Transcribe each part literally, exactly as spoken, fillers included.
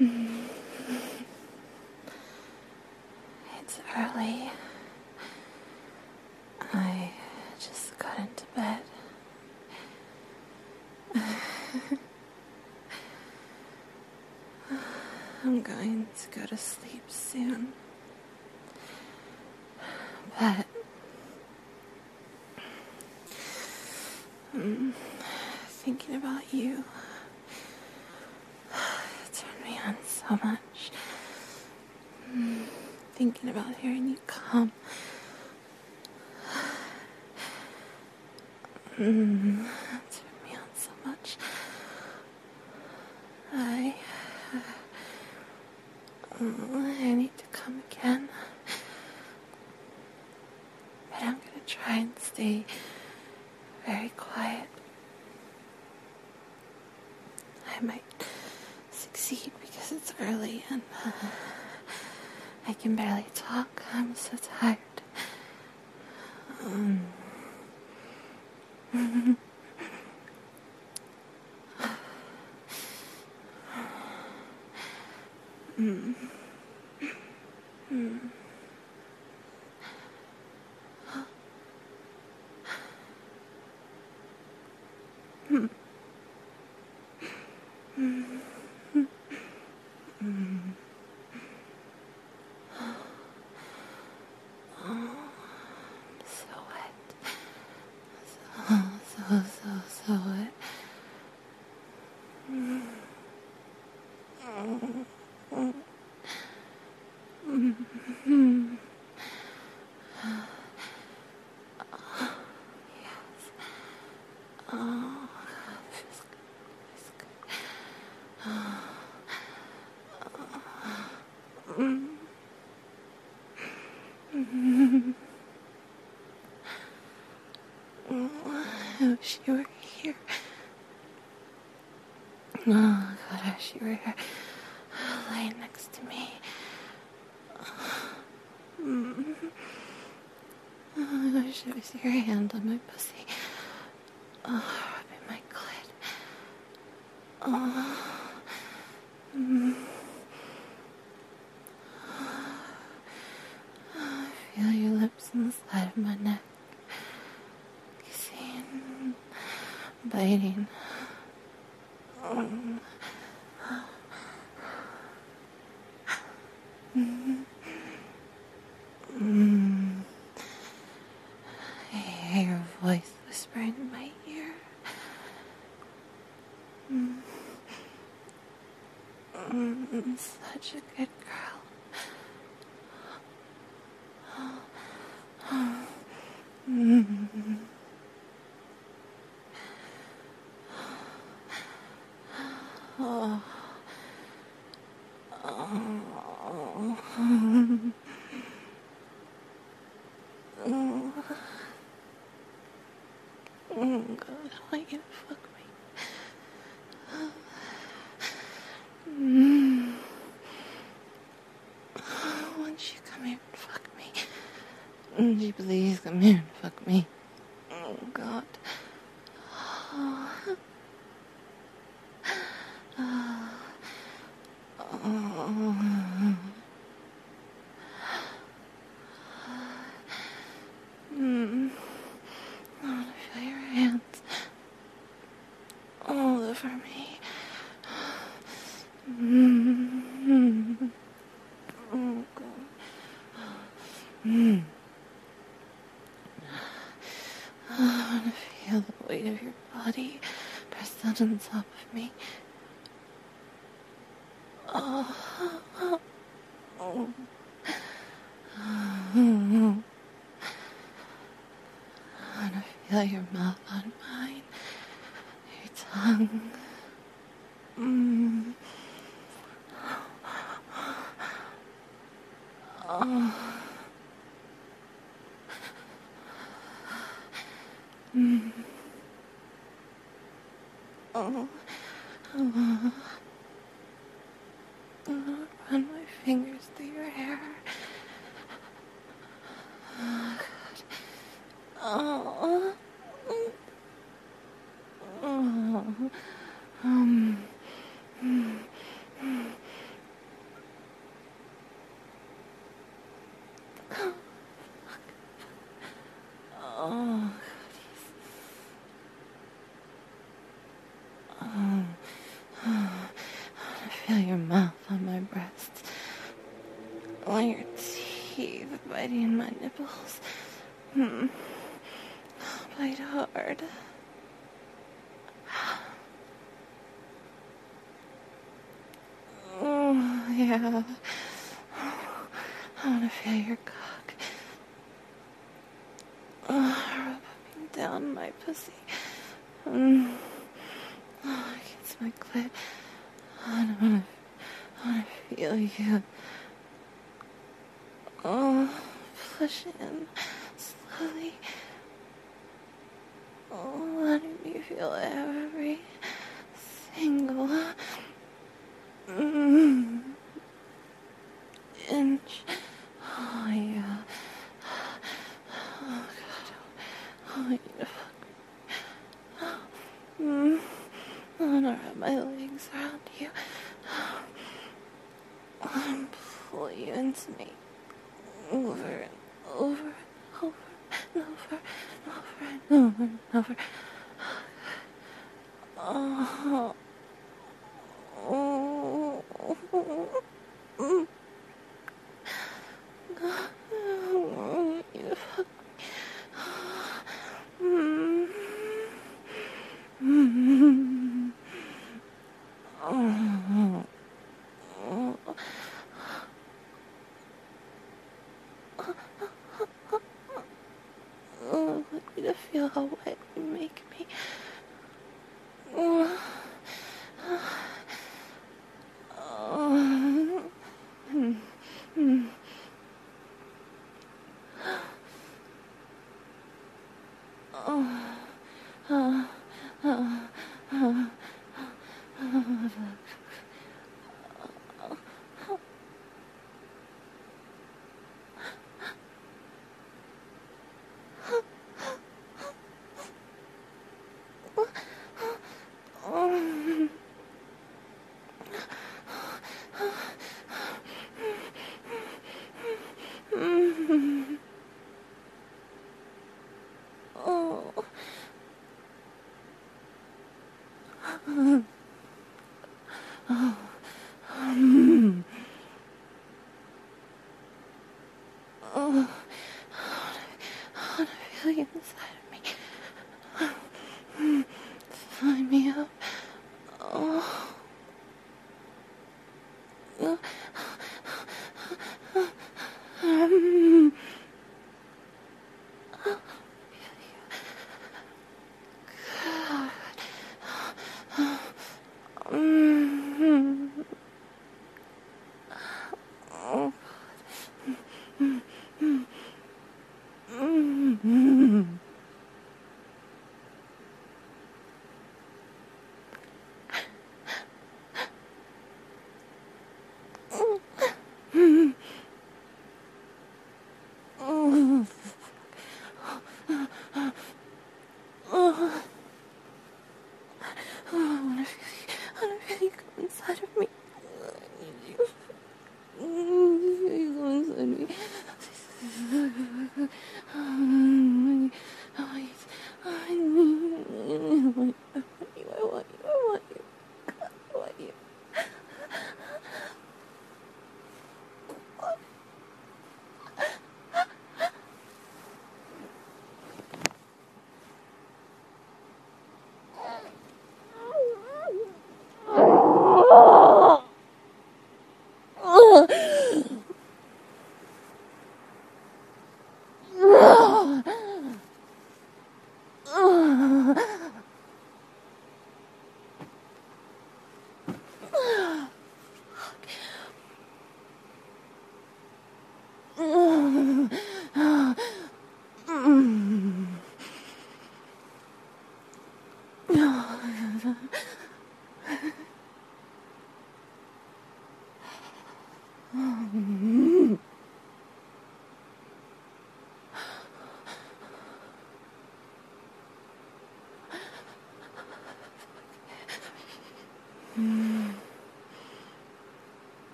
It's early. I just got into bed. I'm going to go to sleep soon. But um, thinking about you turned me on so much. Um, thinking about hearing you come. Um, turned me on so much. I, uh, I need to come again. But I'm gonna try and stay very quiet. I might succeed because it's early and uh, I can barely talk. I'm so tired. Um, mm. Mm. Mm. Mm. Oh, I'm so wet. So, so, so, so wet. Mm. Mm. Mm. Mm. Yes. Oh, it feels good. It feels good. Oh. Mm. Mm. Oh, I wish you were here. Oh, God, I wish you were here. Lying next to me. Mm. Oh, I wish it was your hand on my pussy. Oh, rubbing my clit. Oh. Mm. Oh, I feel your lips on the side of my neck. Kissing. Biting. Oh. Mm. Mm. I hear your voice whispering in my ear. Mm. Mm. Such a good girl. Mm. Oh. Oh. Oh. Oh, God, I want you to fuck me. Mm. Won't you come here and fuck me? Won't you please come here and fuck me? Oh, God. Oh. Oh. Oh. Mm. I want to feel your hands all over me. Mm. Oh, God. Mm. I want to feel the weight of your body pressed down on top of me. Oh. Oh. Oh. I want to feel your mouth on mine. Your tongue. Mm. Oh. Mm. Oh. Oh. Oh. Run my fingers through your hair. Oh, God. Oh. Oh. Um. Oh, oh, I want to feel your mouth on my breasts. I want your teeth biting my nipples. Hmm. Bite hard. Oh, yeah. I want to feel your cock. Oh, rubbing down my pussy. Mm. Oh, against my clit. I want to, I want to feel you. Oh, push in slowly. Oh, letting me feel every single mm, inch. Oh, yeah. Oh, God. Oh, I need to fuck. Mm. I want to wrap my legs around you. And pull you into me. Over and over and over and over and over and over and over. Oh. Oh. Mm. Oh, you fuck me. Mm. Mm. Oh. Oh. Oh, I want you to feel how wet you make me. Oh. Oh. Mm. Mm. Oh. Oh. Oh. Oh. Oh. Oh. Mm. Oh. Oh. Mm. Oh. I want to feel you inside of me. Mm. Sign me up. Oh. Oh. Um. Mm. Oh. Mm. Mm. Oh. Oh. Oh, I want to feel you. I want to feel you come inside of me. I need you. Mm, feel you come inside of me. Um, I want you. I want you. I want you. I want you. I want you.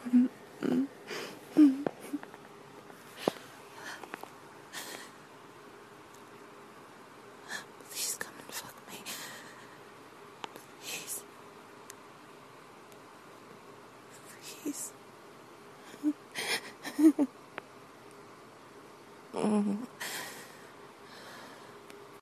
Please come and fuck me. Please. Please.